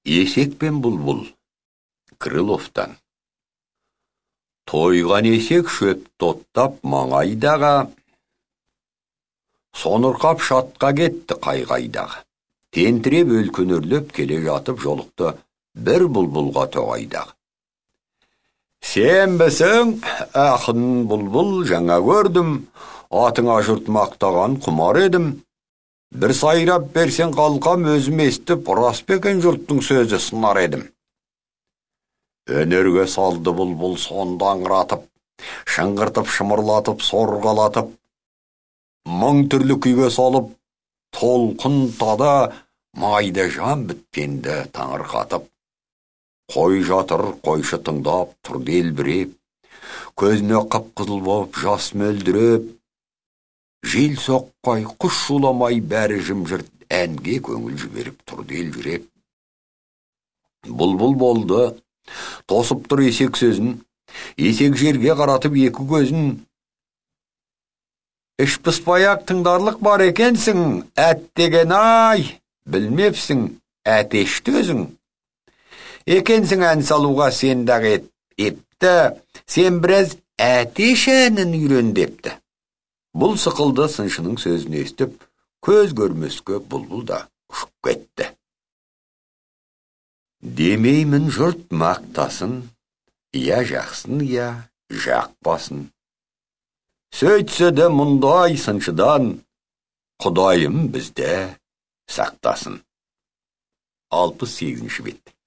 Есек пен бұлбұл. Крыловтан. Тойған есек шөп тоттап маңайдаға, сонырқап шатқа кетті қайғайдағы. Тентіреп өлкөнерлеп келе жатып жолықты бір бұлбұлға тоғайдағы. Сен бісің, ақын бұлбұл, жаңа көрдім, атыңа жұрт мақтаған құмар едім. Бір сайрап берсен қалқам, өзім естіп, рас па екен жұрттың сөзі сынар едім. Өнерге салды бұлбұл сонда аңыратып, шыңғыртып, шымырлатып, сорғалатып, мың түрлі күйге салып, толқын тада майда жан біткенді таңырқатып. Қой жатыр, қойшы тыңдап, тұрды елбіреп, көзіне қып-қызыл боп, жас мөлдіреп. Жел соққай, құс шуламай, бәрі жым-жырт әнге көңіл жіберіп тұрды ел жүреп. Бұлбұл болды, тосып тұр есек сөзін, есек жерге қаратып екі көзін. Іш пыспаяқ тыңдарлық бар екенсің, әт деген ай, білмепсің, әтешті өзің. Екенсің ән салуға сен дағы епті, сен біраз әтеш әнін үйрен депті. Бұл сықылды сыншының сөзін естіп, көз көрмеске бұлбұл да ұшып кетті. Демеймін жұрт мақтасын, я жақсын, я жақпасын. Сөйтсе де мұндай сыншыдан, Құдайым бізде сақтасын. 68-ші бет.